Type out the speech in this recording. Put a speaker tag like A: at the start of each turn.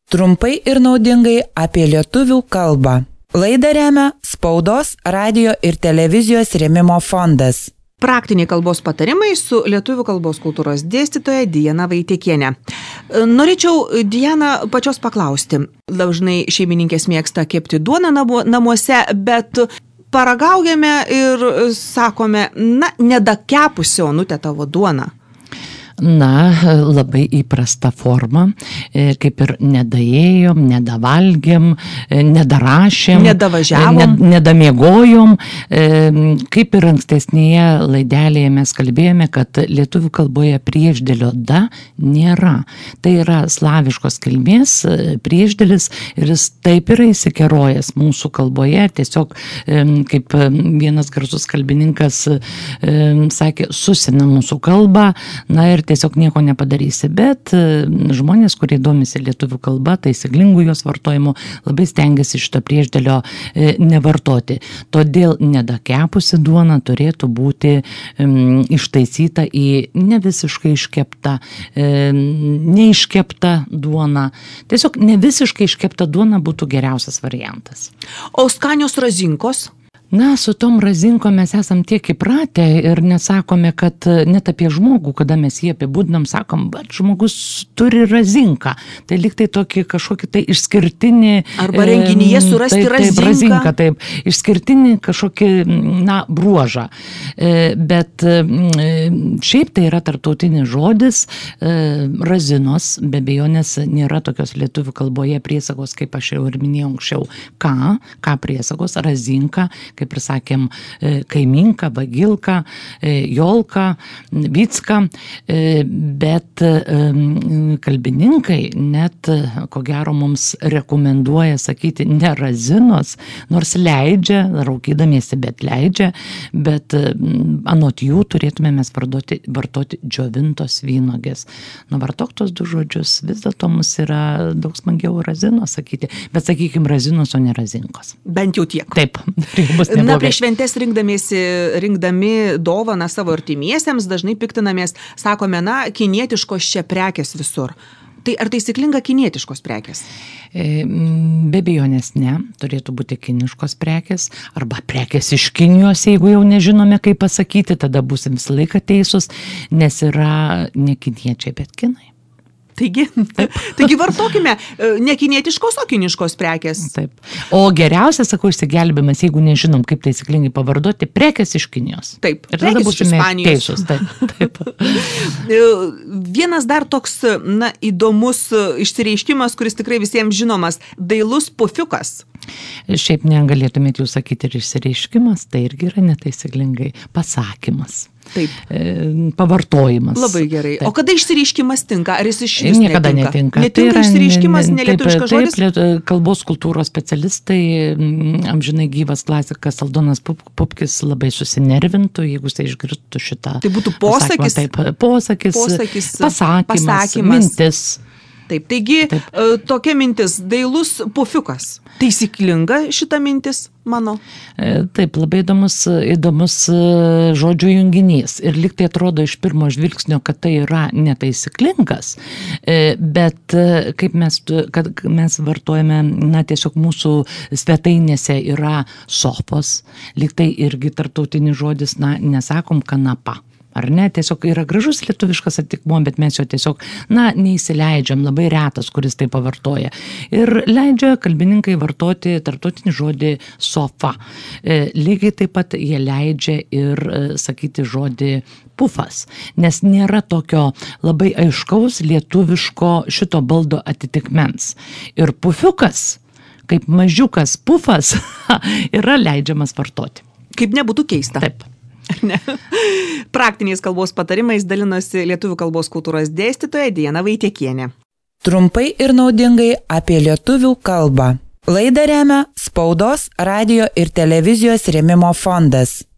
A: Trumpai ir naudingai apie lietuvių kalbą. Laidą remia Spaudos, radijo ir televizijos rėmimo fondas.
B: Praktiniai kalbos patarimai su lietuvių kalbos kultūros dėstytoja Diana Vaitiekienė. Norėčiau, Diana, pačios paklausti. Dažnai šeimininkės mėgsta kepti duoną namuose, bet paragaujame ir sakome, nedakepusi onutė tavo duoną.
C: Labai įprasta forma, kaip ir nedaėjom, nedavalgėm, nedarašėm,
B: nedavažiavom,
C: nedamiegojom. Kaip ir ankstesnėje laidelėje mes kalbėjome, kad lietuvių kalboje priešdėlio da nėra. Tai yra slaviškos kilmės priešdėlis ir jis taip yra įsikerojęs mūsų kalboje. Tiesiog, kaip vienas garsus kalbininkas sakė, susina mūsų kalbą, ir tiesiog nieko nepadarysi, bet žmonės, kurie domisi lietuvių kalba, taisyklingų jos vartojimo, labai stengiasi šito priešdėlio nevartoti. Todėl nedakepusi duona turėtų būti ištaisyta į ne visiškai iškeptą, neiškeptą duoną. Tiesiog ne visiškai iškepta duona būtų geriausias variantas.
B: O skanios razinkos?
C: Su tom razinkom mes esam tiek įpratę ir nesakome, kad net apie žmogų, kada mes jį apibūdinam, sakom, bet žmogus turi razinką. Tai lyg tai tokį kažkokį tai išskirtinį...
B: Arba renginyje surasti razinką.
C: Razinką, taip, išskirtinį kažkokį, bruožą. Bet šiaip tai yra tarptautinis žodis, razinos, be abejonės nėra tokios lietuvių kalboje priesagos, kaip aš jau ir minėjau anksčiau. Ką priesagos, razinka, kaip ir sakėm, kaiminka, vagilka, jolka, vicka, bet kalbininkai net, ko gero, mums rekomenduoja sakyti ne razinos, nors leidžia, raukydamiesi, bet leidžia, bet anot jų turėtume mes vartoti džiovintos vynuogės. Vartok tos du žodžius, vis dėlto mums yra daug smagiau razinos sakyti, bet sakykim razinos, o ne razinkos.
B: Bent jau tiek.
C: Taip.
B: Prieš šventes rinkdami dovaną savo artimiesiems, dažnai piktinamės, sakome, kinietiškos čia prekės visur. Tai ar taisyklinga kinietiškos prekės?
C: Be abejonės ne, turėtų būti kiniškos prekės, arba prekės iš Kinijos, jeigu jau nežinome, kaip pasakyti, tada būsim visą laiką teisūs, nes yra ne kiniečiai, bet kinai.
B: Taigi vartokime ne kinietiškos, o kiniškos prekės.
C: Taip. O geriausia, sakau, išsigelbėjimas, jeigu nežinom, kaip taisyklingai pavardoti, prekės iš Kinijos.
B: Taip,
C: ir tada būsime teisūs. Taip.
B: Vienas dar toks, įdomus išsireiškimas, kuris tikrai visiems žinomas, dailus pufiukas.
C: Šiaip negalėtumėt jūs sakyti ir išsireiškimas, tai irgi yra netaisyklingai pasakymas.
B: Taip.
C: Pavartojimas.
B: Labai gerai. Taip. O kada išsireiškimas tinka? Ar jis išvis
C: niekada netinka?
B: Netinka išsireiškimas, nelietuviškas žodis?
C: Taip, kalbos kultūros specialistai, amžinai gyvas klasikas Aldonas Pupkis labai susinervintų, jeigu jis išgirstų šitą.
B: Tai būtų posakis?
C: Taip, posakis, pasakymas, mintis.
B: Taip, taigi tokia mintis, dailus pufiukas. Taisyklinga šita mintis, mano?
C: Taip, labai įdomus žodžių junginys. Ir lyg tai atrodo iš pirmo žvilgsnio, kad tai yra netaisyklingas, bet kaip mes vartojame, tiesiog mūsų svetainėse yra sofos, lyg tai irgi tarptautinis žodis, nesakom kanapa. Ar ne? Tiesiog yra gražus lietuviškas atitikmuo, bet mes jo tiesiog, neįsileidžiam, labai retas, kuris tai pavartoja. Ir leidžia kalbininkai vartoti tarptautinį žodį sofa. Lygiai taip pat jie leidžia ir sakyti žodį pufas, nes nėra tokio labai aiškaus lietuviško šito baldo atitikmens. Ir pufiukas, kaip mažiukas pufas, yra leidžiamas vartoti.
B: Kaip nebūtų keista.
C: Taip.
B: Ne. Praktiniais kalbos patarimais dalinosi lietuvių kalbos kultūros dėstytoja Diana Vaitiekienė.
A: Trumpai ir naudingai apie lietuvių kalbą. Laidą remia Spaudos, radijo ir televizijos rėmimo fondas.